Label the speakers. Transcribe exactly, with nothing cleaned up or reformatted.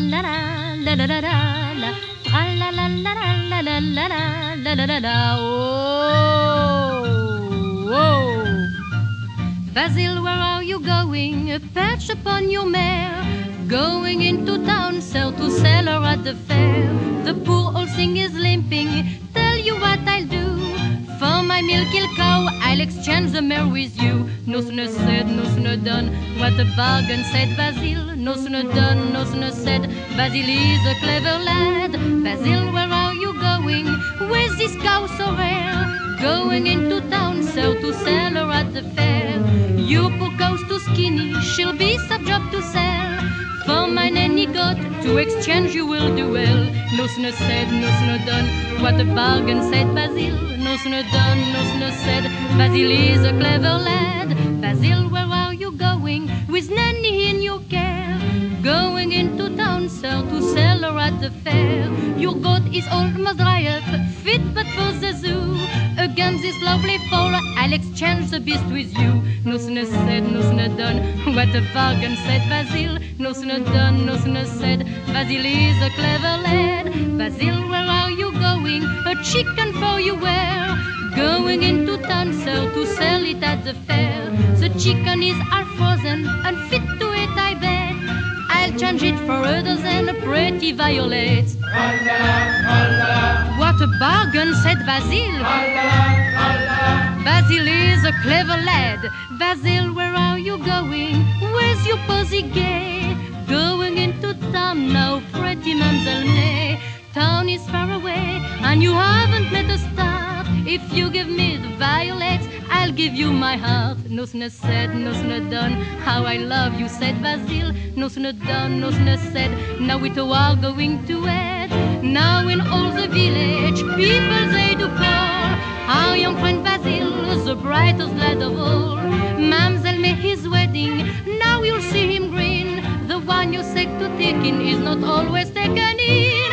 Speaker 1: la la la la la la tra la la la la la la la la la la la. Oh, oh. Basil, where are you going? Perch upon your mare, going into town, sir, to sell her at the fair. The poor old thing is limping. Tell you what I'll do. For my milk-kill cow, I'll exchange the mare with you. No sooner said, no sooner done. What a bargain, said Basil. No sooner done, no sooner said. Basil is a clever lad. Basil, where are you going? Where's this cow so rare? Going into town, sir, to sell her at the fair. You poor cow's too skinny, she'll be some job to sell. For my nanny got to exchange, you will do well. No sooner said, no sooner done. What a bargain, said Basil. No sooner done, no sooner said. Basil is a clever lad. Basil, where are you going? With nanny in your care. Going into town, sir, to sell her at the fair. Your goat is almost dry up, fit but for the zoo. Against this lovely foal, I'll exchange the beast with you. No sooner said, no sooner done. What a bargain, said Basil. No sooner done, no sooner said. Basil is a clever lad. Basil, where are you going? A chicken for you wear. Going into town, sir, to sell it at the fair. The chicken is half frozen, unfit to eat, I bet. I'll change it for a dozen pretty violets. What a bargain, said Basil. Basil is a clever lad. Basil, where are you going? Where's your posy gay? Going into town now, pretty Mamselle May. Town is far away, and you haven't met a start. If you give me the violets, I'll give you my heart. No sooner said, no sooner done. How I love you, said Basil. No sooner done, no sooner said. Now we two are going to wed. Now in all the village, people they do call our young friend Basil, the brightest lad of all. Mamselle made his wedding, now you'll see him grin. The one you set to taking is not always taken in.